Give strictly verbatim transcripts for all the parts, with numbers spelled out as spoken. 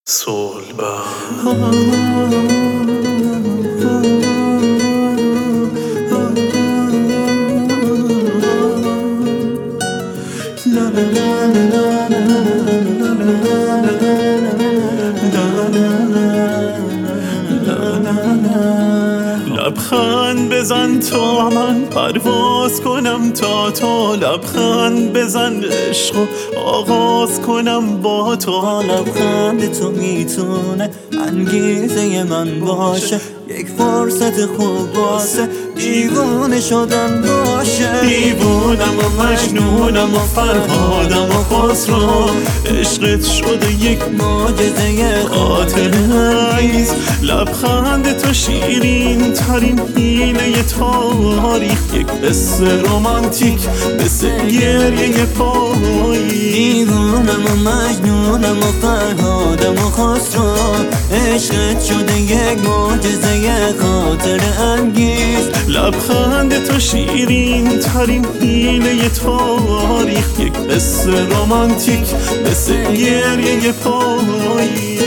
لبخند بزن تا من پرواز کنم تا تو، لبخند بزن عشق و آغاز کنم با تو. لبخند تو میتونه انگیزه من باشه، یک فرصت خوب واسه دیوانه شدن باشه. دیوونم و مجنونم و فرهادم و خسرو، عشقت شده یک معجزه خاطره‌انگیز. لبخند تو شیرین ترین حیله تاریخ، یک قصه رمانتیک مثل گریه پاییز. دیوونم و مجنونم و فرهادم و خسرو، عشقت شده یک معجزه خاطره‌انگیز. لبخند تو شیرین ترین حیله تاریخ، یک قصه رمانتیک مثل گریه پاییز.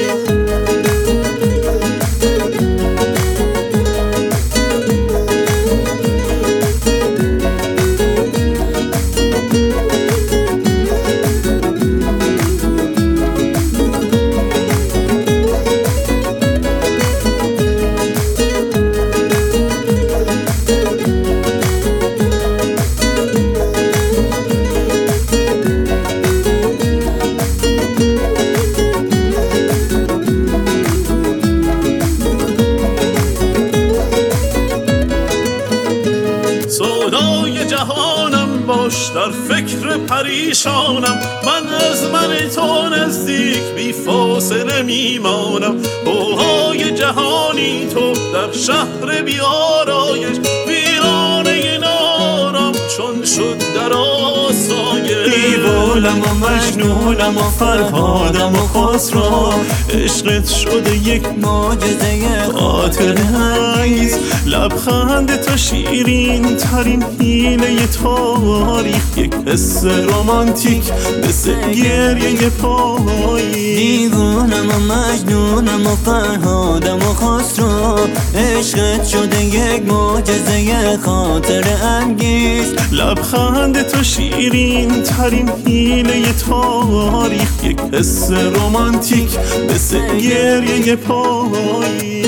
سودای جهانم باش، در فکر پریشانم، من از من تو نزدیک بی فاصله میمانم. اوهای جهانی تو در شهر بی آرایش، ویرانه نارم چون شد در آسایش. دیوانم و مجنونم و فرهادم و خسرو، عشقت شده یک معجزه خاطره‌انگیز. لبخند تو شیرین ترین حیله تاریخ، یک قصه رمانتیک مثل گریه پاییز. دیوونم و مجنونم و فرهادم و خسرو، عشقت شده یک معجزه خاطره‌انگیز. لبخند تو شیرین ترین حیله تاریخ، یک قصه رمانتیک مثل گریه پاییز.